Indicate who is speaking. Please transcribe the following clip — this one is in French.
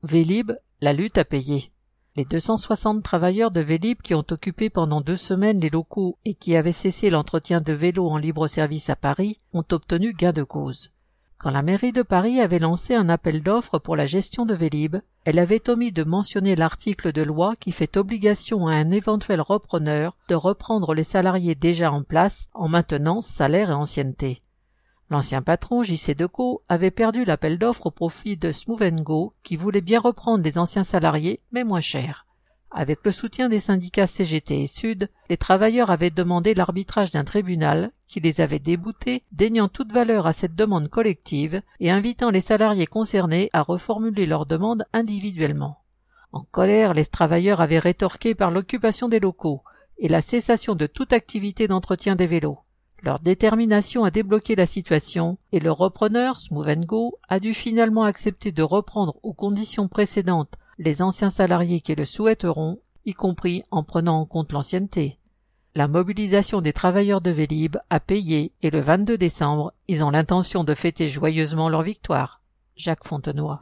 Speaker 1: Vélib, la lutte a payé. Les 260 travailleurs de Vélib qui ont occupé pendant 2 semaines les locaux et qui avaient cessé l'entretien de vélos en libre service à Paris ont obtenu gain de cause. Quand la mairie de Paris avait lancé un appel d'offres pour la gestion de Vélib, elle avait omis de mentionner l'article de loi qui fait obligation à un éventuel repreneur de reprendre les salariés déjà en place en maintenance, salaire et ancienneté. L'ancien patron, J.C. Decaux, avait perdu l'appel d'offres au profit de Smooth & Go qui voulait bien reprendre les anciens salariés, mais moins cher. Avec le soutien des syndicats CGT et Sud, les travailleurs avaient demandé l'arbitrage d'un tribunal qui les avait déboutés, déniant toute valeur à cette demande collective et invitant les salariés concernés à reformuler leurs demandes individuellement. En colère, les travailleurs avaient rétorqué par l'occupation des locaux et la cessation de toute activité d'entretien des vélos. Leur détermination à débloquer la situation et le repreneur, Smooth & Go, a dû finalement accepter de reprendre aux conditions précédentes les anciens salariés qui le souhaiteront, y compris en prenant en compte l'ancienneté. La mobilisation des travailleurs de Vélib a payé et le 22 décembre, ils ont l'intention de fêter joyeusement leur victoire. Jacques Fontenoy.